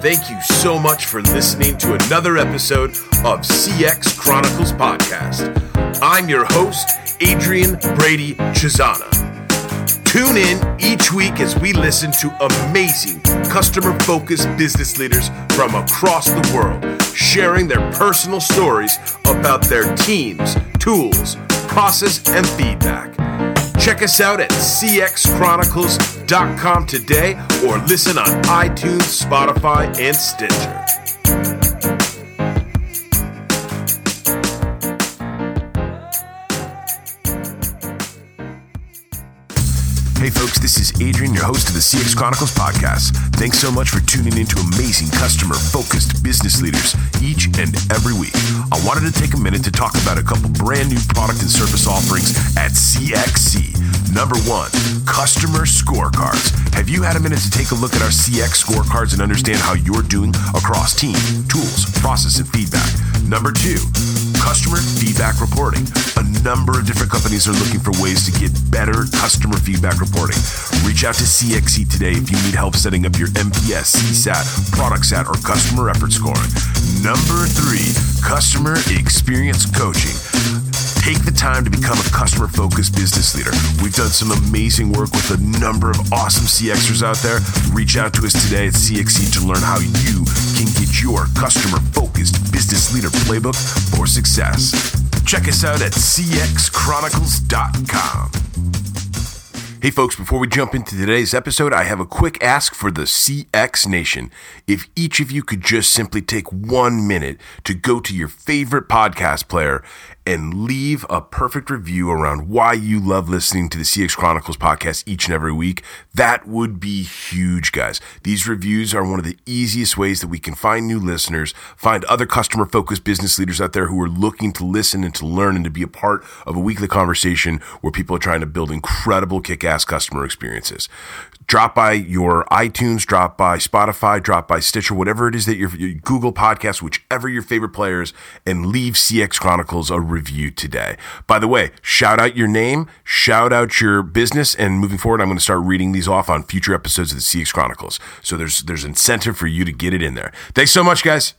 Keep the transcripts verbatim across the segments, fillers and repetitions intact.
Thank you so much for listening to another episode of C X Chronicles Podcast. I'm your host, Adrian Brady Chisana. Tune in each week as we listen to amazing customer-focused business leaders from across the world, sharing their personal stories about their teams, tools, process, and feedback. Check us out at c x chronicles dot com today or listen on iTunes, Spotify, and Stitcher. Hey folks, this is Adrian, your host of the C X Chronicles podcast. Thanks so much for tuning in to amazing customer-focused business leaders each and every week. I wanted to take a minute to talk about a couple brand new product and service offerings at C X C. Number one, customer scorecards. Have you had a minute to take a look at our C X scorecards and understand how you're doing across team, tools, process, and feedback? Number two, customer feedback reporting. A number of different companies are looking for ways to get better customer feedback reporting. Reach out to C X C today if you need help setting up your M P S, C SAT, product SAT, or customer effort scoring. Number three, customer experience coaching. Take the time to become a customer-focused business leader. We've done some amazing work with a number of awesome C Xers out there. Reach out to us today at C X C to learn how you can get your customer-focused business leader playbook for success. Check us out at c x chronicles dot com. Hey folks, before we jump into today's episode, I have a quick ask for the C X Nation. If each of you could just simply take one minute to go to your favorite podcast player and leave a perfect review around why you love listening to the C X Chronicles podcast each and every week, that would be huge, guys. These reviews are one of the easiest ways that we can find new listeners, find other customer-focused business leaders out there who are looking to listen and to learn and to be a part of a weekly conversation where people are trying to build incredible kick-ass customer experiences. Drop by your iTunes, drop by Spotify, drop by Stitcher, whatever it is that your Google Podcasts, whichever your favorite players, and leave C X Chronicles a review today. By the way, shout out your name, shout out your business, and moving forward, I'm going to start reading these off on future episodes of the C X Chronicles. So there's there's incentive for you to get it in there. Thanks so much, guys.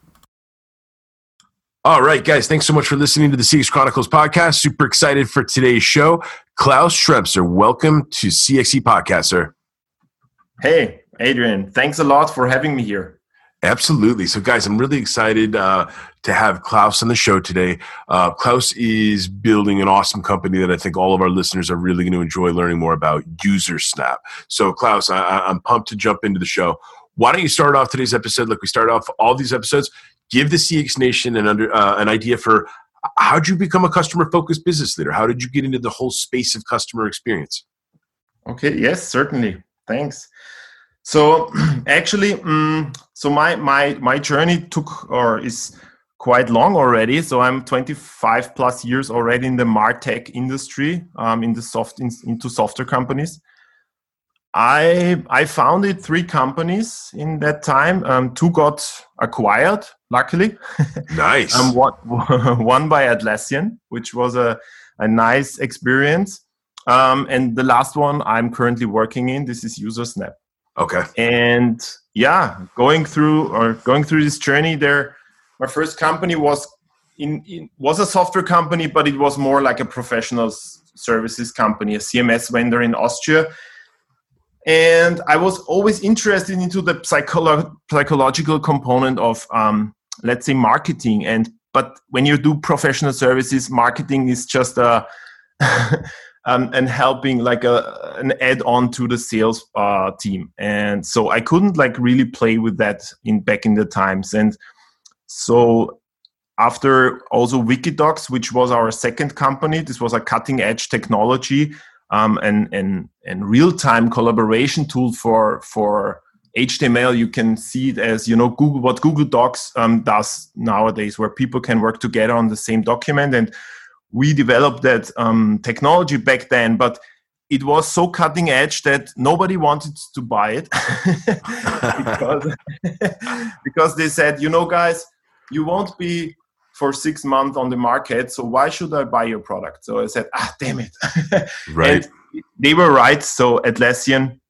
All right, guys, thanks so much for listening to the C X Chronicles podcast. Super excited for today's show. Klaus Schremser, welcome to C X C Podcast, sir. Hey, Adrian, thanks a lot for having me here. Absolutely. So, guys, I'm really excited uh, to have Klaus on the show today. Uh, Klaus is building an awesome company that I think all of our listeners are really going to enjoy learning more about, UserSnap. So, Klaus, I- I'm pumped to jump into the show. Why don't you start off today's episode like we start off all these episodes? Give the C X Nation an, under, uh, an idea for how did you become a customer-focused business leader? How did you get into the whole space of customer experience? Okay, yes, certainly. Thanks. So actually, um, so my, my my journey took or is quite long already. So I'm twenty-five plus years already in the MarTech industry, um, in the soft in, into software companies. I I founded three companies in that time. Um, two got acquired, luckily. Nice. um, one, one by Atlassian, which was a, a nice experience. Um, and the last one I'm currently working in, this is UserSnap. Okay. And yeah, going through or going through this journey there, my first company was in, in was a software company, but it was more like a professional services company, a C M S vendor in Austria. And I was always interested into the psycholo- psychological component of, um, let's say, marketing. And but when you do professional services, marketing is just a um, and helping like a an add-on to the sales uh, team. And so I couldn't like really play with that in back in the times. And so after also Wikidocs, which was our second company, this was a cutting-edge technology. Um, and, and, and real-time collaboration tool for, for H T M L. You can see it as, you know, Google, what Google Docs um, does nowadays, where people can work together on the same document. And we developed that um, technology back then, but it was so cutting edge that nobody wanted to buy it because, because they said, you know, guys, you won't be for six months on the market, so why should I buy your product? So I said, ah, damn it. Right. And they were right. So Atlassian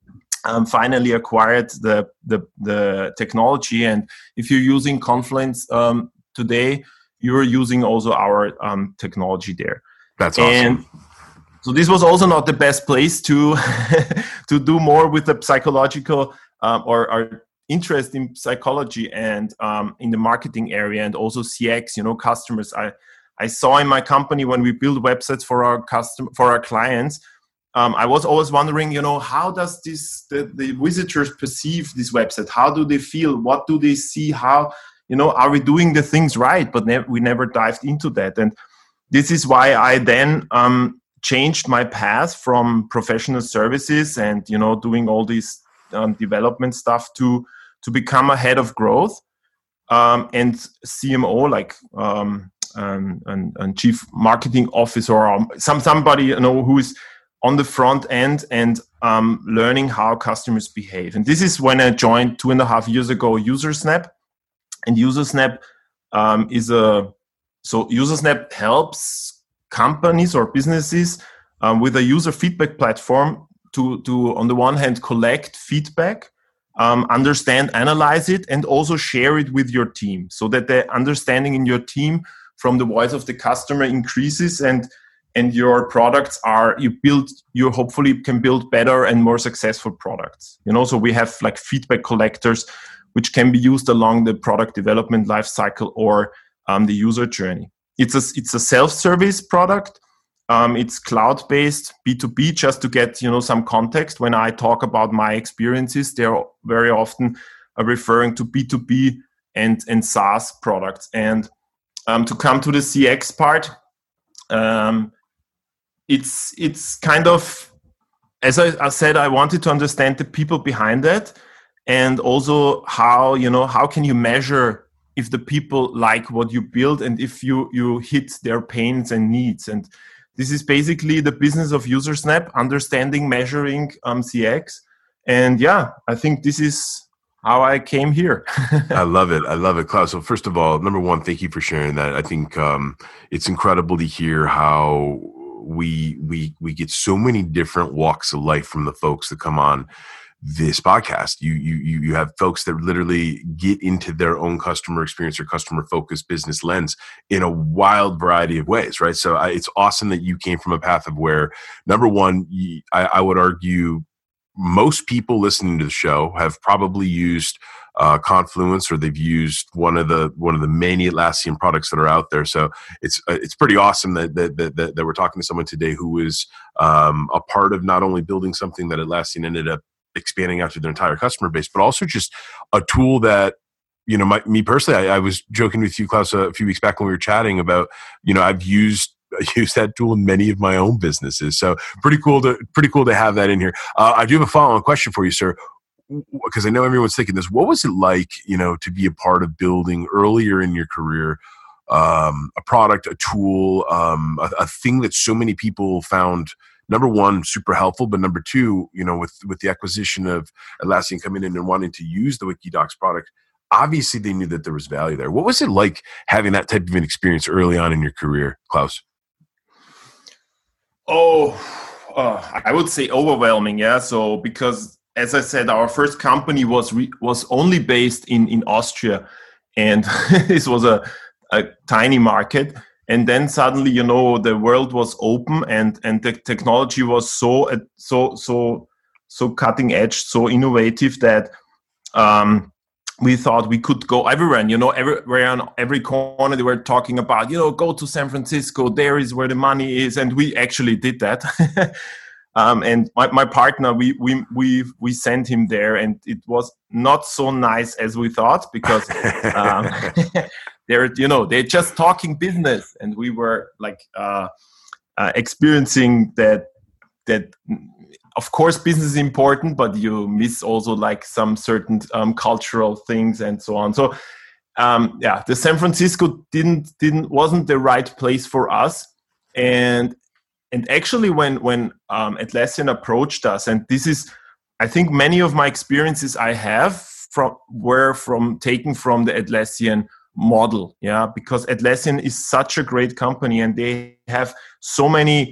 um, finally acquired the, the the technology. And if you're using Confluence um, today, you're using also our um, technology there. That's awesome. And so this was also not the best place to to do more with the psychological um, or, or interest in psychology and um, in the marketing area, and also C X, you know, customers. I, I saw in my company when we build websites for our custom for our clients, um, I was always wondering, you know, how does this the, the visitors perceive this website? How do they feel? What do they see? How, you know, are we doing the things right? But ne- we never dived into that. And this is why I then um, changed my path from professional services and, you know, doing all this um, development stuff to to become a head of growth um, and C M O, like um, and, and, and chief marketing officer, or some somebody, you know, who is on the front end and um, learning how customers behave. And this is when I joined two and a half years ago UserSnap. And UserSnap um, is a so UserSnap helps companies or businesses um, with a user feedback platform to to on the one hand collect feedback, um, understand, analyze it, and also share it with your team, so that the understanding in your team from the voice of the customer increases, and and your products are you build you hopefully can build better and more successful products. You know, so we have like feedback collectors which can be used along the product development life cycle or um, the user journey. It's a it's a self-service product. Um, it's cloud-based, B two B. Just to get, you know, some context, when I talk about my experiences, they're very often uh, referring to B two B and and SaaS products. And um, to come to the C X part, um, it's it's kind of, as I, I said, I wanted to understand the people behind that, and also how, you know, how can you measure if the people like what you build and if you you hit their pains and needs. And this is basically the business of UserSnap, understanding, measuring um, C X. And yeah, I think this is how I came here. I love it. I love it, Klaus. So first of all, number one, thank you for sharing that. I think um, it's incredible to hear how we we we get so many different walks of life from the folks that come on this podcast. You you you have folks that literally get into their own customer experience or customer focused business lens in a wild variety of ways, right? So I, it's awesome that you came from a path of where, number one, you, I, I would argue most people listening to the show have probably used uh, Confluence, or they've used one of the one of the many Atlassian products that are out there. So it's uh, it's pretty awesome that that, that that that we're talking to someone today who is um, a part of not only building something that Atlassian ended up expanding out to their entire customer base, but also just a tool that, you know, my, me personally, I, I was joking with you, Klaus, a few weeks back when we were chatting about, you know, I've used use that tool in many of my own businesses. So pretty cool to pretty cool to have that in here. Uh, I do have a follow-on question for you, sir, because I know everyone's thinking this. What was it like, you know, to be a part of building earlier in your career um, a product, a tool, um, a, a thing that so many people found, number one, super helpful, but number two, you know, with with the acquisition of Atlassian coming in and wanting to use the Wikidoc's product, obviously they knew that there was value there. What was it like having that type of an experience early on in your career, Klaus? Oh, uh, I would say overwhelming. Yeah. So because, as I said, our first company was re- was only based in, in Austria, and this was a, a tiny market. And then suddenly, you know, the world was open, and, and the technology was so so so so cutting edge, so innovative that um, we thought we could go everywhere. And, you know, everywhere on every corner they were talking about, you know, go to San Francisco. There is where the money is, and we actually did that. um, and my, my partner, we we we we sent him there, and it was not so nice as we thought, because. Um, They're, you know, they're just talking business, and we were like uh, uh, experiencing that. That, of course, business is important, but you miss also like some certain um, cultural things and so on. So, um, yeah, the San Francisco didn't didn't wasn't the right place for us, and and actually when when um, Atlassian approached us, and this is, I think, many of my experiences I have from were from taken from the Atlassian model, yeah, because Atlassian is such a great company, and they have so many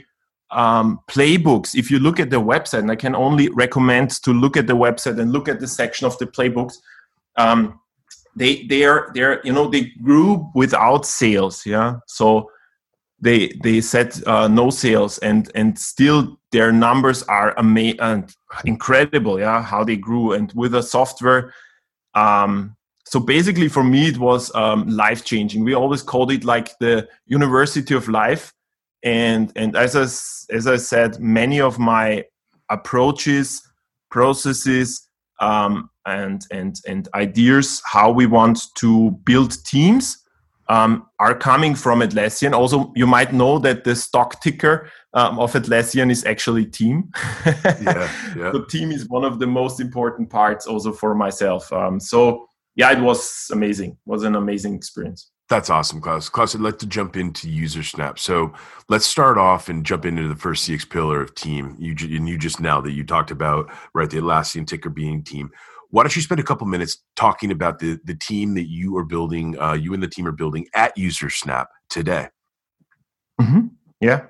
um, playbooks. If you look at the website, and I can only recommend to look at the website and look at the section of the playbooks. Um, they they are they're you know they grew without sales. Yeah, so they they said uh, no sales, and and still their numbers are ama- and incredible. Yeah, how they grew, and with a software. Um, so basically, for me, it was um, life changing. We always called it like the University of Life. And and as I, as I said, many of my approaches, processes, um, and and and ideas how we want to build teams um, are coming from Atlassian. Also, you might know that the stock ticker um, of Atlassian is actually team. yeah, yeah. So team is one of the most important parts also for myself. Um, so yeah, it was amazing. It was an amazing experience. That's awesome, Klaus. Klaus, I'd like to jump into Usersnap. So let's start off and jump into the first C X pillar of team. You, and you just now that you talked about, right, the Atlassian ticker being team. Why don't you spend a couple minutes talking about the, the team that you are building, uh, you and the team are building at Usersnap today? Mm-hmm. Yeah.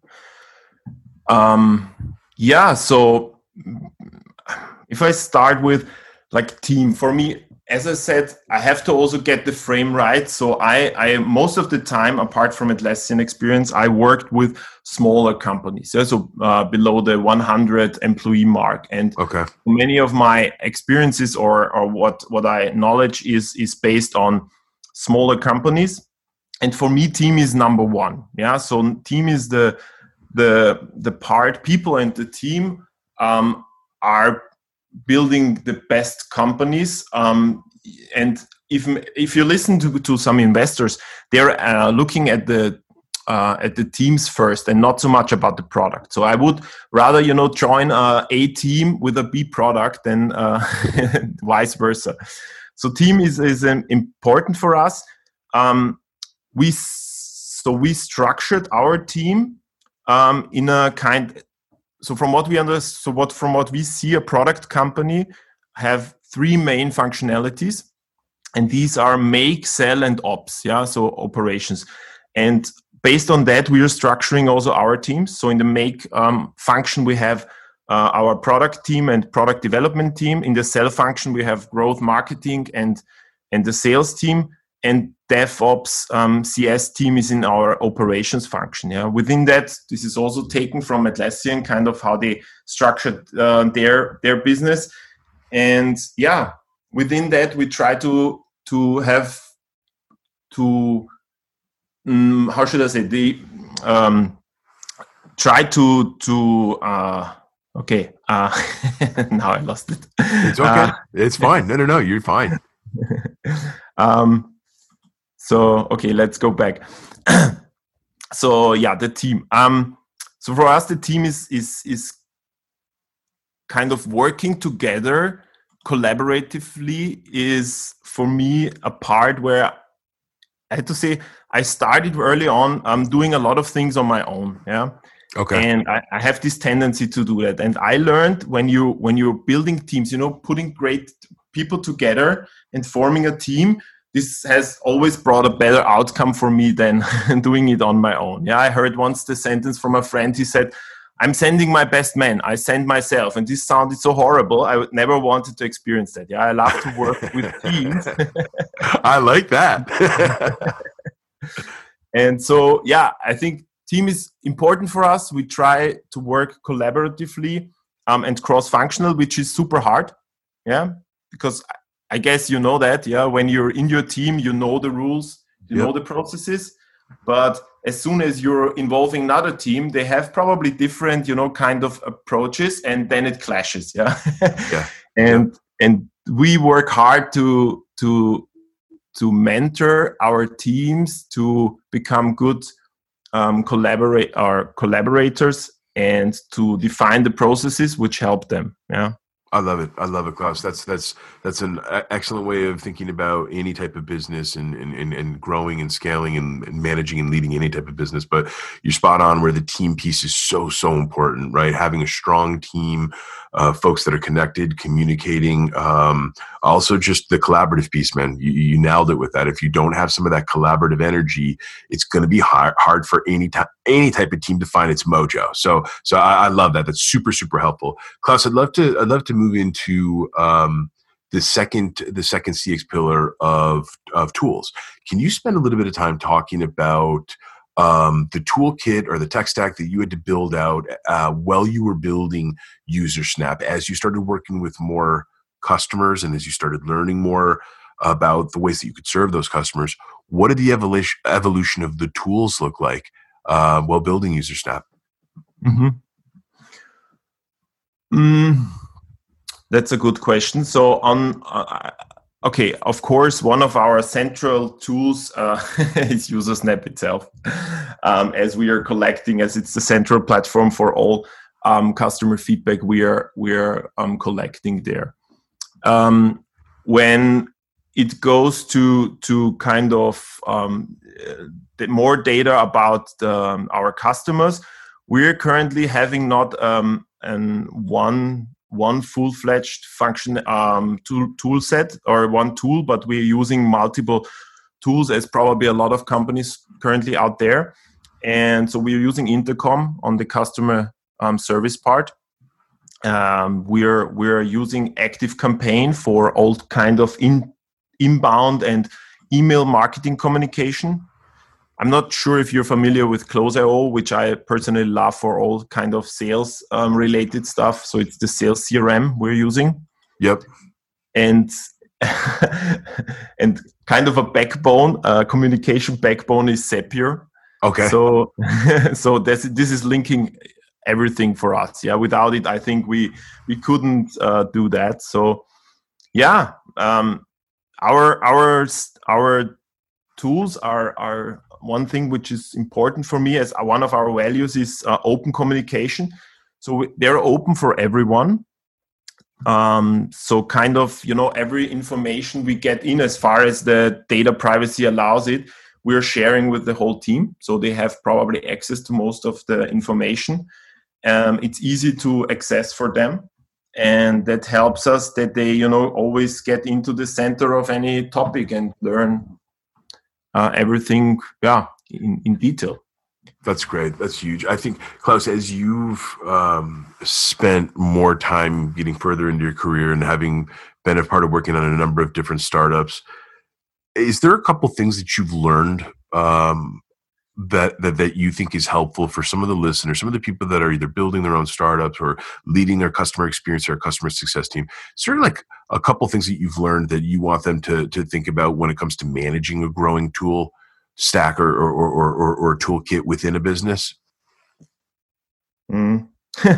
Um, yeah, so if I start with like team, for me, as I said, I have to also get the frame right. So I, I most of the time, apart from Atlassian experience, I worked with smaller companies, yeah? so uh, below the one hundred employee mark. And okay. many of my experiences or or what what I knowledge is is based on smaller companies. And for me, team is number one. Yeah, so team is the the the part. People and the team um, are building the best companies, um, and if if you listen to, to some investors, they're uh, looking at the uh, at the teams first and not so much about the product. So I would rather you know join a A team with a B product than uh, vice versa. So team is is um, important for us. Um, we so we structured our team um, in a kind. So from what we understand, so what from what we see, a product company have three main functionalities, and these are make, sell, and ops. Yeah, so operations. And based on that, we are structuring also our teams. So in the make um, function, we have uh, our product team and product development team. In the sell function, we have growth marketing and and the sales team. And DevOps um, C S team is in our operations function. Yeah, within that, this is also taken from Atlassian, kind of how they structured uh, their their business. And yeah, within that, we try to to have to um, how should I say the um, try to to uh, okay. Uh, now I lost it. It's okay. Uh, it's fine. No, no, no. You're fine. um. So, okay, let's go back. So, yeah, the team. Um, so for us, the team is, is, is kind of working together collaboratively is, for me, a part where I had to say I started early on um, doing a lot of things on my own. Yeah. Okay. And I, I have this tendency to do that. And I learned when you when you're building teams, you know, putting great people together and forming a team, this has always brought a better outcome for me than doing it on my own. Yeah, I heard once the sentence from a friend. He said, "I'm sending my best man. I send myself." And this sounded so horrible. I would never wanted to experience that. Yeah, I love to work with teams. I like that. And so, yeah, I think team is important for us. We try to work collaboratively um, and cross-functional, which is super hard. Yeah, because I guess you know that, yeah, when you're in your team, you know the rules, you yep. know the processes, but as soon as you're involving another team, they have probably different, you know, kind of approaches, and then it clashes, yeah. yeah. and yeah. and we work hard to to to mentor our teams to become good um, collaborate our collaborators and to define the processes which help them, yeah. I love it. I love it, Klaus. That's that's that's an excellent way of thinking about any type of business and and, and growing and scaling and, and managing and leading any type of business. But you're spot on where the team piece is so, so important, right? Having a strong team uh, folks that are connected, communicating. Um, also, just the collaborative piece, man. You, you nailed it with that. If you don't have some of that collaborative energy, it's going to be hard, hard for any type any type of team to find its mojo. So, so I, I love that. That's super, super helpful. Klaus, I'd love to I'd love to move into um, the second the second C X pillar of of tools. Can you spend a little bit of time talking about um, the toolkit or the tech stack that you had to build out uh, while you were building UserSnap, as you started working with more customers and as you started learning more about the ways that you could serve those customers? What did the evolution evolution of the tools look like uh, while building UserSnap? Mm-hmm. Mm, that's a good question. So on, uh, okay, of course, one of our central tools uh, is UserSnap itself, um, as we are collecting, as it's the central platform for all um, customer feedback we are we are um, collecting there. Um, when it goes to to kind of um, the more data about the, um, our customers, we're currently having not um, an one one full-fledged function um, tool, tool set or one tool, but we're using multiple tools, as probably a lot of companies currently out there. And so we're using Intercom on the customer um, service part. Um, we're we're using ActiveCampaign for all kind of in, inbound and email marketing communication. I'm not sure if you're familiar with Close dot I O, which I personally love for all kind of sales um, related stuff. So it's the sales C R M we're using. Yep. And and kind of a backbone, uh, communication backbone is Zapier. Okay. So so this this is linking everything for us. Yeah. Without it, I think we we couldn't uh, do that. So yeah, um, our our our tools are are. One thing which is important for me, as one of our values, is uh, open communication. So they're open for everyone. Um, so kind of, you know, every information we get in, as far as the data privacy allows it, we're sharing with the whole team. So they have probably access to most of the information. Um, it's easy to access for them. And that helps us that they, you know, always get into the center of any topic and learn Uh, everything, yeah, in, in detail. That's great. That's huge. I think, Klaus, as you've um, spent more time getting further into your career and having been a part of working on a number of different startups, is there a couple things that you've learned um, that, that that you think is helpful for some of the listeners, some of the people that are either building their own startups or leading their customer experience or customer success team? Is there like a couple things that you've learned that you want them to to think about when it comes to managing a growing tool stack or or or, or, or toolkit within a business? Mm.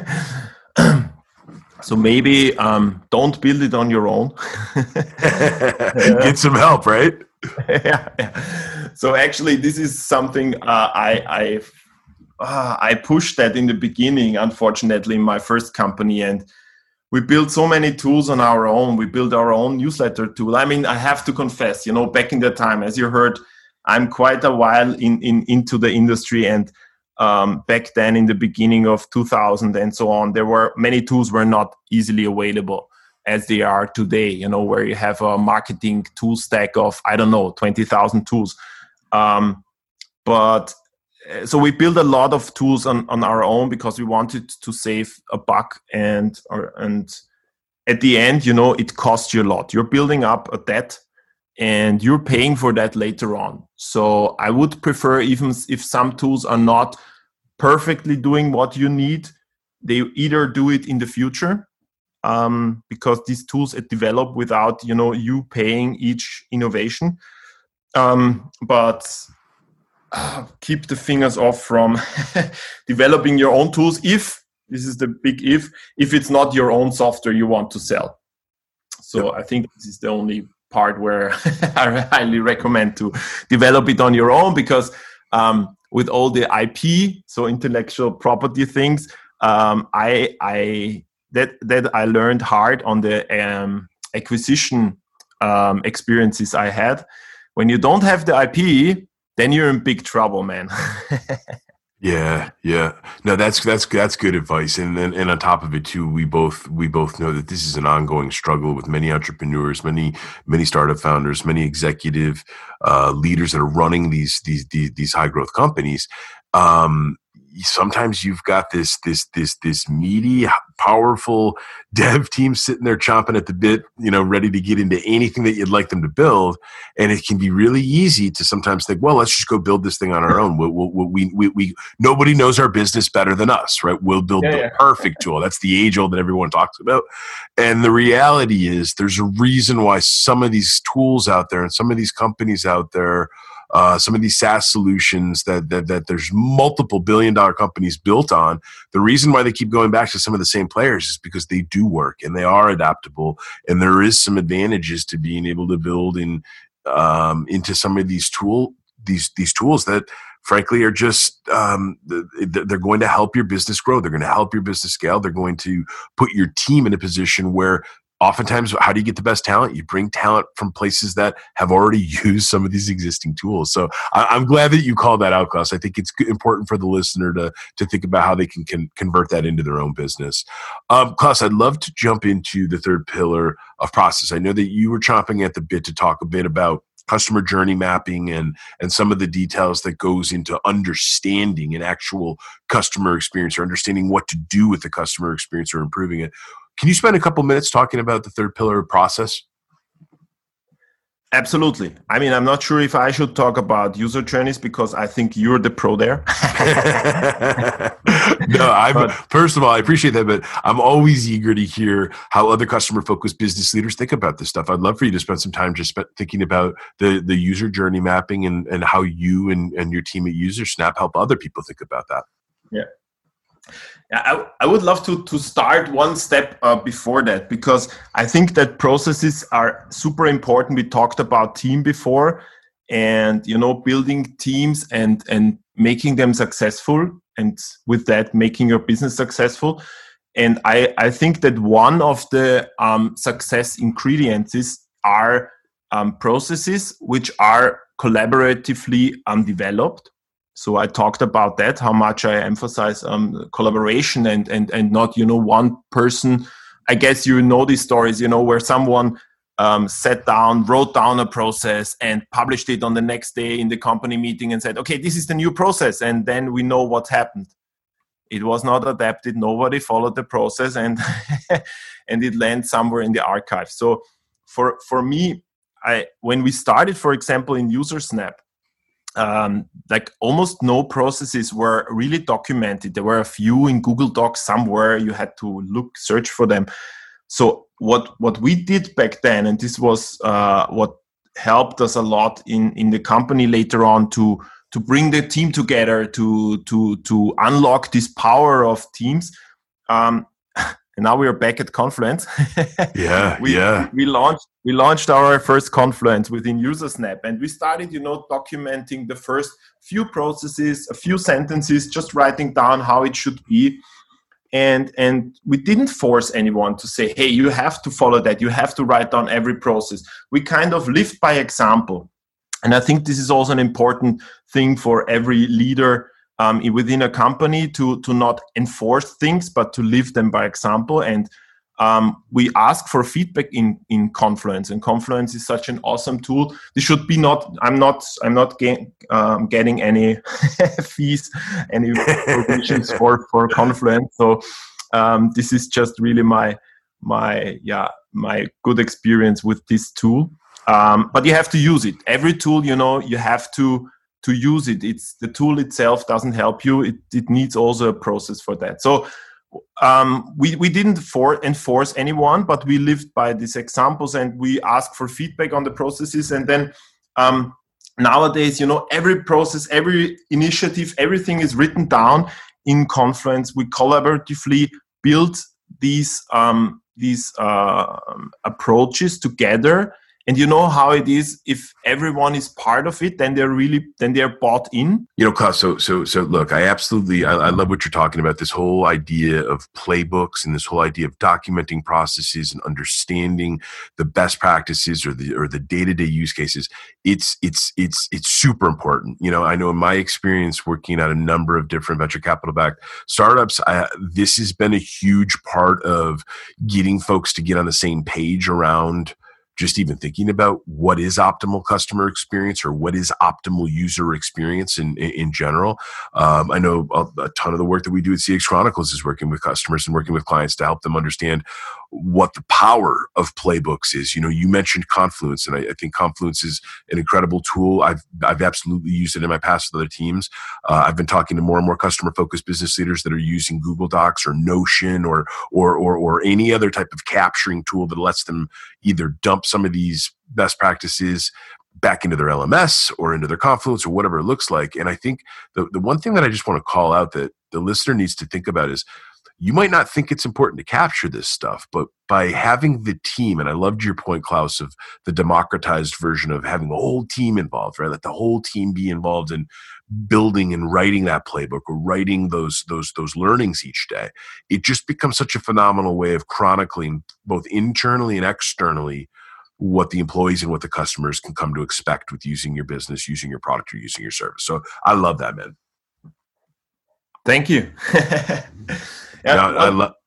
So maybe um, don't build it on your own. Get some help, right? yeah, yeah. So actually, this is something uh, I I uh, I pushed that in the beginning. Unfortunately, in my first company, and we built so many tools on our own. We built our own newsletter tool. I mean, I have to confess, you know, back in the time, as you heard, I'm quite a while in, in into the industry, and um, back then in the beginning of two thousand and so on, there were many tools were not easily available as they are today, you know, where you have a marketing tool stack of, I don't know, twenty thousand tools. Um, but so we built a lot of tools on, on our own because we wanted to save a buck, and or, and at the end, you know, it costs you a lot. You're building up a debt and you're paying for that later on. So I would prefer, even if some tools are not perfectly doing what you need, they either do it in the future, um, because these tools develop without, you know, you paying each innovation. Um, but uh, keep the fingers off from developing your own tools, if, this is the big if, if it's not your own software you want to sell. So yep. I think this is the only part where I highly recommend to develop it on your own, because um, with all the I P, so intellectual property things, um, I, I that that I learned hard on the um, acquisition um, experiences I had. When you don't have the I P, then you're in big trouble, man. Yeah, yeah. No, that's that's that's good advice. And then and on top of it too, we both we both know that this is an ongoing struggle with many entrepreneurs, many many startup founders, many executive uh, leaders that are running these these these, these high growth companies. Um, sometimes you've got this this this this meaty, powerful dev team sitting there chomping at the bit, you know, ready to get into anything that you'd like them to build, and it can be really easy to sometimes think, well, let's just go build this thing on our own. We we we, we, we nobody knows our business better than us, right? We'll build yeah, the yeah. perfect tool. That's the age old that everyone talks about, and the reality is, there's a reason why some of these tools out there and some of these companies out there. Uh, some of these SaaS solutions that, that that there's multiple billion dollar companies built on. The reason why they keep going back to some of the same players is because they do work and they are adaptable, and there is some advantages to being able to build in um, into some of these tool these these tools that frankly are just um, they're going to help your business grow. They're going to help your business scale. They're going to put your team in a position where. Oftentimes, how do you get the best talent? You bring talent from places that have already used some of these existing tools. So I, I'm glad that you called that out, Klaus. I think it's important for the listener to, to think about how they can, can convert that into their own business. Um, Klaus, I'd love to jump into the third pillar of process. I know that you were chomping at the bit to talk a bit about customer journey mapping and, and some of the details that goes into understanding an actual customer experience or understanding what to do with the customer experience or improving it. Can you spend a couple minutes talking about the third pillar of process? Absolutely. I mean, I'm not sure if I should talk about user journeys because I think you're the pro there. No, I'm but, first of all, I appreciate that, but I'm always eager to hear how other customer-focused business leaders think about this stuff. I'd love for you to spend some time just thinking about the, the user journey mapping and, and how you and, and your team at UserSnap help other people think about that. Yeah. I, I would love to, to start one step uh, before that, because I think that processes are super important. We talked about team before, and, you know, building teams and, and making them successful, and with that, making your business successful. And I, I think that one of the um, success ingredients are um, processes which are collaboratively um, developed. So I talked about that, how much I emphasize um, collaboration and, and, and not, you know, one person. I guess you know these stories, you know, where someone um, sat down, wrote down a process and published it on the next day in the company meeting and said, okay, this is the new process. And then we know what happened. It was not adapted. Nobody followed the process, and and it landed somewhere in the archive. So for, for me, I when we started, for example, in UserSnap, Um, like almost no processes were really documented. There were a few in Google Docs somewhere. You had to look, search for them. So what what we did back then, and this was uh, what helped us a lot in, in the company later on to to bring the team together, to to to unlock this power of teams. Um, and now we are back at Confluence. yeah, we, yeah. We launched we launched our first Confluence within UserSnap, and we started, you know, documenting the first few processes, a few sentences, just writing down how it should be. And and we didn't force anyone to say, hey, you have to follow that. You have to write down every process. We kind of lived by example. And I think this is also an important thing for every leader um, within a company to, to not enforce things, but to live them by example. And um, we ask for feedback in, in Confluence. And Confluence is such an awesome tool. This should be not, I'm not, I'm not get, um, getting any fees, any provisions for, for Confluence. So um, this is just really my, my, yeah, my good experience with this tool. Um, but you have to use it. Every tool, you know, you have to to use it. It's the tool itself doesn't help you. It it needs also a process for that. So um, we we didn't for, enforce anyone, but we lived by these examples and we asked for feedback on the processes. And then um, nowadays, you know, every process, every initiative, everything is written down in Confluence. We collaboratively build these um, these uh, approaches together. And you know how it is, if everyone is part of it, then they're really, then they're bought in. You know, Klaus, so, so, so look, I absolutely, I, I love what you're talking about, this whole idea of playbooks and this whole idea of documenting processes and understanding the best practices or the, or the day-to-day use cases. It's, it's, it's, it's super important. You know, I know in my experience working at a number of different venture capital-backed startups, I, this has been a huge part of getting folks to get on the same page around just even thinking about what is optimal customer experience or what is optimal user experience in, in, in general. Um, I know a, a ton of the work that we do at C X Chronicles is working with customers and working with clients to help them understand what the power of playbooks is. You know, you mentioned Confluence, and I, I think Confluence is an incredible tool. I've I've absolutely used it in my past with other teams. Uh, I've been talking to more and more customer-focused business leaders that are using Google Docs or Notion or or or, or any other type of capturing tool that lets them either dump some of these best practices back into their L M S or into their Confluence or whatever it looks like. And I think the, the one thing that I just want to call out that the listener needs to think about is, you might not think it's important to capture this stuff, but by having the team, and I loved your point, Klaus, of the democratized version of having the whole team involved, right? Let the whole team be involved in building and writing that playbook or writing those those those learnings each day. It just becomes such a phenomenal way of chronicling both internally and externally what the employees and what the customers can come to expect with using your business, using your product, or using your service. So I love that, man. Thank you. Yeah, no, I love.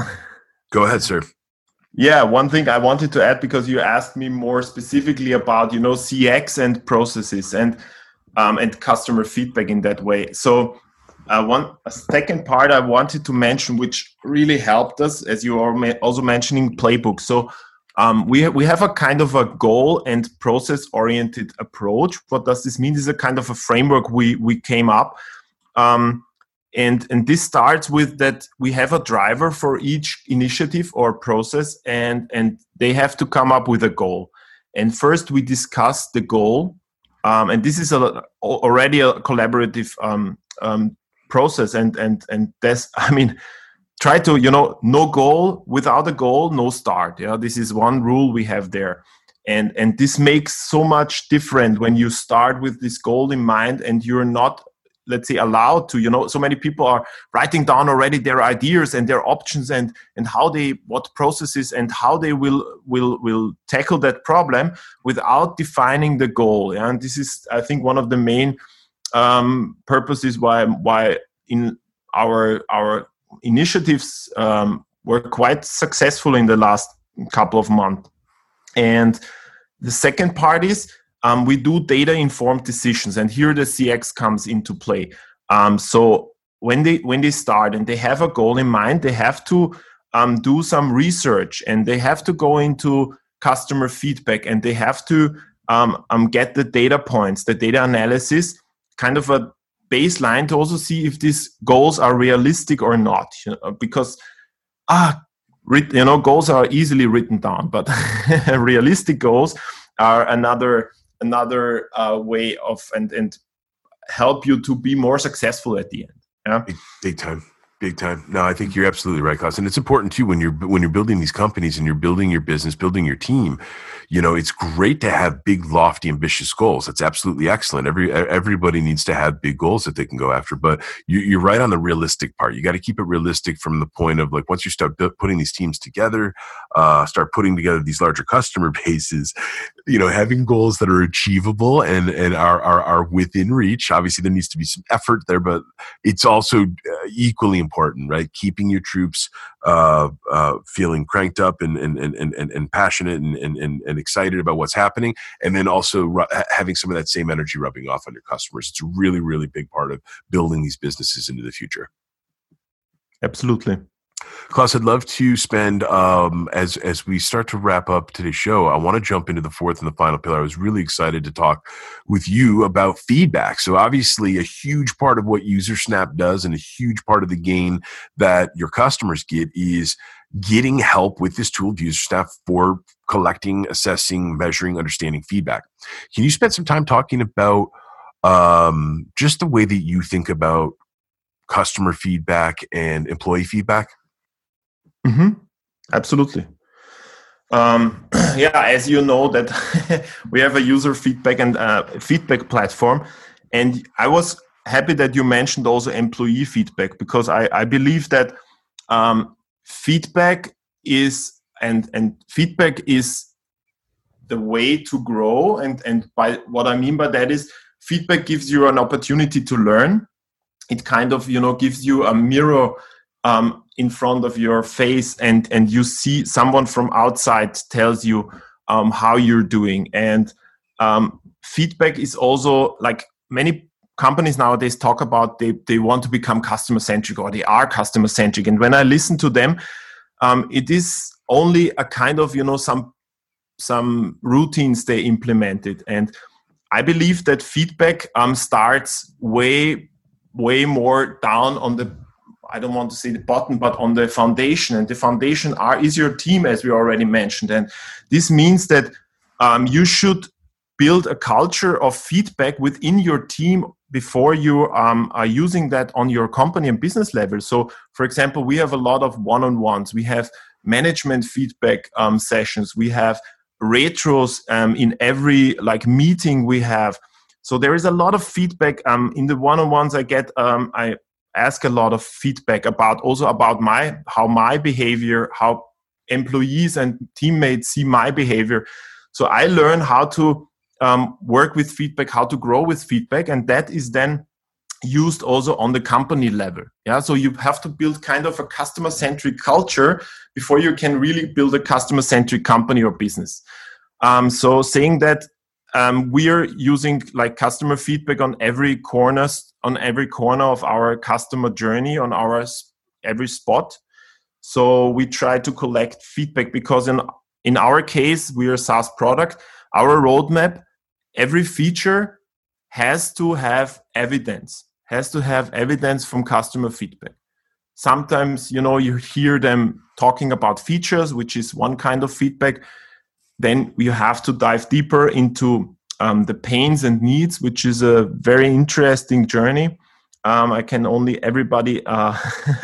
Go ahead, sir. Yeah, one thing I wanted to add, because you asked me more specifically about, you know, C X and processes and um, and customer feedback in that way. So uh, one a second part I wanted to mention, which really helped us, as you are also mentioning, playbooks. So um, we ha- we have a kind of a goal and process oriented approach. What does this mean? This is a kind of a framework we we came up. Um, And and this starts with that we have a driver for each initiative or process, and, and they have to come up with a goal. And first we discuss the goal, um, and this is a, already a collaborative um, um, process. And and and this, I mean, try to, you know, no goal, without a goal, no start. Yeah, this is one rule we have there. And and this makes so much different when you start with this goal in mind, and you're not, let's say, allowed to, you know, so many people are writing down already their ideas and their options and and how they, what processes and how they will will will tackle that problem without defining the goal. Yeah? And this is, I think, one of the main um, purposes why why in our our initiatives um, were quite successful in the last couple of months. And the second part is, Um, we do data-informed decisions, and here the C X comes into play. Um, so when they when they start and they have a goal in mind, they have to um, do some research, and they have to go into customer feedback, and they have to um, um, get the data points, the data analysis, kind of a baseline to also see if these goals are realistic or not. You know, because ah, you know, goals are easily written down, but realistic goals are another. another uh, way of and and help you to be more successful at the end. Yeah, big, big time, big time. No, I think you're absolutely right, Klaus. And it's important too when you're when you're building these companies and you're building your business, building your team. You know, it's great to have big, lofty, ambitious goals. That's absolutely excellent. Every everybody needs to have big goals that they can go after. But you, you're right on the realistic part. You got to keep it realistic from the point of, like, once you start putting these teams together, uh, start putting together these larger customer bases, you know, having goals that are achievable and and are are, are within reach. Obviously, there needs to be some effort there, but it's also uh, equally important, right? Keeping your troops uh, uh, feeling cranked up and and and and, and passionate and and and excited about what's happening, and then also ru- having some of that same energy rubbing off on your customers. It's a really, really big part of building these businesses into the future. Absolutely. Klaus, I'd love to spend, um, as as we start to wrap up today's show, I want to jump into the fourth and the final pillar. I was really excited to talk with you about feedback. So obviously a huge part of what UserSnap does and a huge part of the gain that your customers get is getting help with this tool of UserSnap for collecting, assessing, measuring, understanding feedback. Can you spend some time talking about um, just the way that you think about customer feedback and employee feedback? Mm-hmm. Absolutely. Um, yeah, as you know that we have a user feedback and uh, feedback platform. And I was happy that you mentioned also employee feedback, because I, I believe that um, feedback is and and feedback is the way to grow. And and by what I mean by that is feedback gives you an opportunity to learn. It kind of, you know, gives you a mirror um, in front of your face, and and you see someone from outside tells you um, how you're doing. And um, feedback is also, like, many companies nowadays talk about they, they want to become customer centric, or they are customer centric. And when I listen to them, um, it is only a kind of, you know, some some routines they implemented. And I believe that feedback um, starts way, way more down on the, I don't want to say the bottom, but on the foundation. And the foundation are is your team, as we already mentioned. And this means that um, you should build a culture of feedback within your team before you um, are using that on your company and business level. So, for example, we have a lot of one-on-ones. We have management feedback um, sessions. We have retros um, in every like meeting we have. So there is a lot of feedback um, in the one-on-ones I get. Um, I ask a lot of feedback about also about my how my behavior, how employees and teammates see my behavior. So I learn how to um, work with feedback, how to grow with feedback, and that is then used also on the company level. Yeah, so you have to build kind of a customer-centric culture before you can really build a customer-centric company or business. Um, so saying that um, we are using like customer feedback on every corner, on every corner of our customer journey, on our every spot. So we try to collect feedback, because in in our case we are a SaaS product. Our roadmap, every feature has to have evidence. has to have evidence from customer feedback. Sometimes, you know, you hear them talking about features, which is one kind of feedback. Then you have to dive deeper into um, the pains and needs, which is a very interesting journey. Um, I can only everybody uh,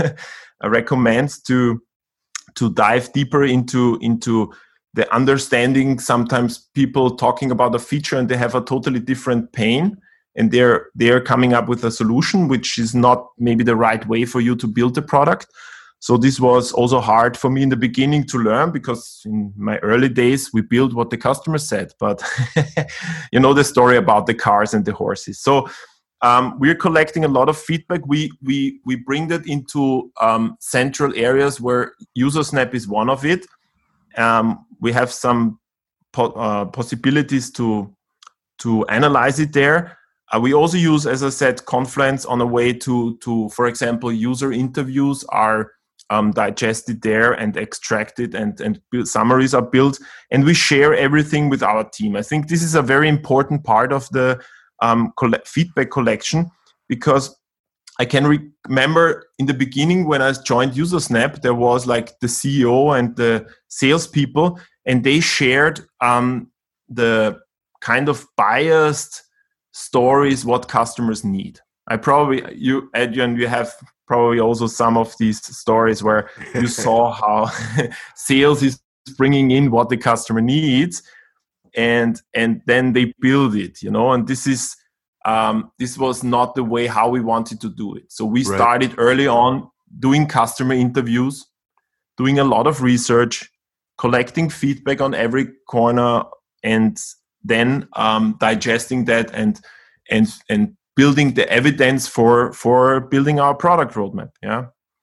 recommend to to dive deeper into into the understanding. Sometimes people talking about a feature and they have a totally different pain, and they're they're coming up with a solution which is not maybe the right way for you to build the product. So this was also hard for me in the beginning to learn, because in my early days we built what the customer said, but you know the story about the cars and the horses. So um, we're collecting a lot of feedback. We we we bring that into um, central areas where UserSnap is one of it. Um, we have some po- uh, possibilities to to analyze it there. Uh, we also use, as I said, Confluence on a way to, to for example, user interviews are um, digested there and extracted, and, and build, summaries are built, and we share everything with our team. I think this is a very important part of the um, coll- feedback collection, because I can re- remember in the beginning when I joined UserSnap, there was like the C E O and the salespeople, and they shared um, the kind of biased stories what customers need. I probably, you, Adrian, you have probably also some of these stories where you saw how sales is bringing in what the customer needs, and and then they build it, you know, and this is um, this was not the way how we wanted to do it. So we Right. started early on doing customer interviews, doing a lot of research, collecting feedback on every corner, and then um, digesting that and and and building the evidence for for building our product roadmap. Yeah,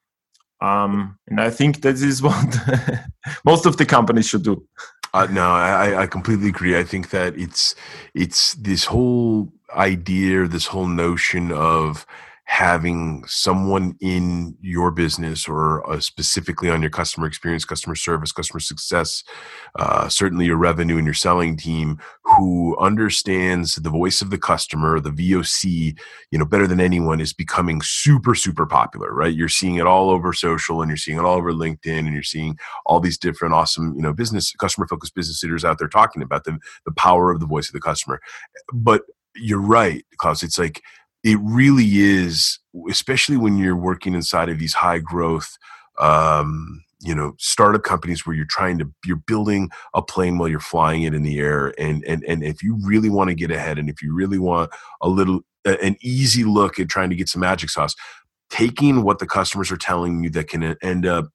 um, and I think that is what most of the companies should do. Uh, no, I, I completely agree. I think that it's it's this whole idea, this whole notion of having someone in your business, or uh, specifically on your customer experience, customer service, customer success, uh, certainly your revenue and your selling team, who understands the voice of the customer, the V O C, you know, better than anyone, is becoming super, super popular, right? You're seeing it all over social, and you're seeing it all over LinkedIn, and you're seeing all these different awesome, you know, business, customer-focused business leaders out there talking about the, the power of the voice of the customer. But you're right, Klaus. It's like, it really is, especially when you're working inside of these high growth, um, you know, startup companies where you're trying to, you're building a plane while you're flying it in the air. And, and, and if you really want to get ahead, and if you really want a little, an easy look at trying to get some magic sauce, taking what the customers are telling you that can end up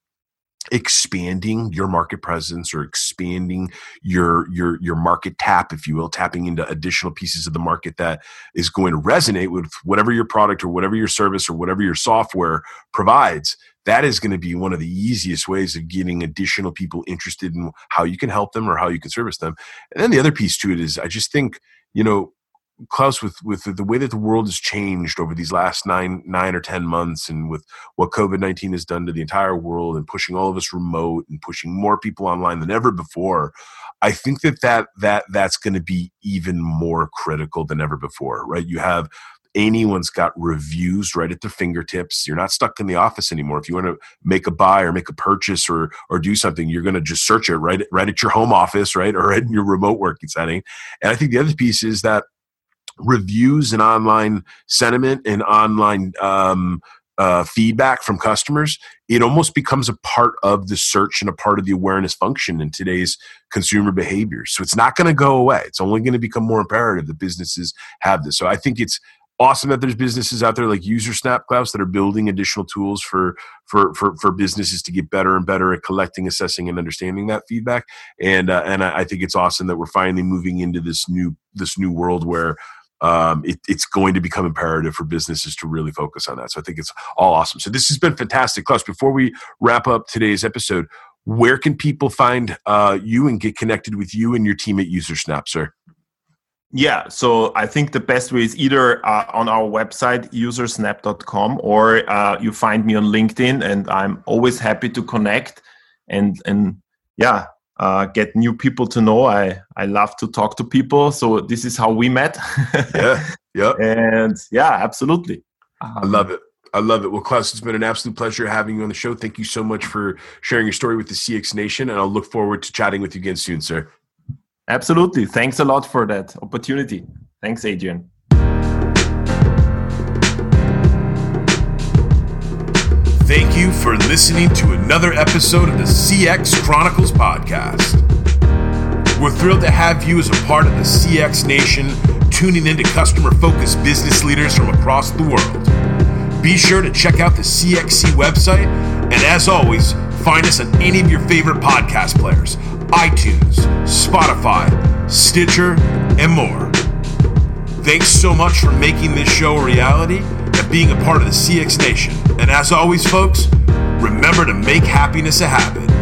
expanding your market presence or expanding your your your market tap, if you will, tapping into additional pieces of the market that is going to resonate with whatever your product or whatever your service or whatever your software provides. That is going to be one of the easiest ways of getting additional people interested in how you can help them or how you can service them. And then the other piece to it is, I just think, you know, Klaus, with, with the way that the world has changed over these last nine, nine or ten months, and with what COVID nineteen has done to the entire world and pushing all of us remote and pushing more people online than ever before, I think that, that, that that's going to be even more critical than ever before, right? You have anyone's got reviews right at their fingertips. You're not stuck in the office anymore. If you want to make a buy or make a purchase or or do something, you're going to just search it right, right at your home office, right, or in your remote working setting. And I think the other piece is that reviews and online sentiment and online um, uh, feedback from customers, it almost becomes a part of the search and a part of the awareness function in today's consumer behavior. So it's not going to go away. It's only going to become more imperative that businesses have this. So I think it's awesome that there's businesses out there like UserSnap, Klaus, that are building additional tools for, for, for, for businesses to get better and better at collecting, assessing, and understanding that feedback. And, uh, and I think it's awesome that we're finally moving into this new, this new world where Um, it, it's going to become imperative for businesses to really focus on that. So I think it's all awesome. So this has been fantastic. Klaus, before we wrap up today's episode, where can people find uh, you and get connected with you and your team at UserSnap, sir? Yeah, so I think the best way is either uh, on our website, usersnap dot com, or uh, you find me on LinkedIn, and I'm always happy to connect and, and yeah, Uh, get new people to know. I, I love to talk to people. So this is how we met. yeah. Yeah. And yeah, absolutely. Um, I love it. I love it. Well, Klaus, it's been an absolute pleasure having you on the show. Thank you so much for sharing your story with the C X Nation. And I'll look forward to chatting with you again soon, sir. Absolutely. Thanks a lot for that opportunity. Thanks, Adrian. Thank you for listening to another episode of the C X Chronicles podcast. We're thrilled to have you as a part of the C X Nation, tuning into customer-focused business leaders from across the world. Be sure to check out the C X C website, and as always, find us on any of your favorite podcast players, iTunes, Spotify, Stitcher, and more. Thanks so much for making this show a reality and being a part of the C X Nation. And as always, folks, remember to make happiness a habit.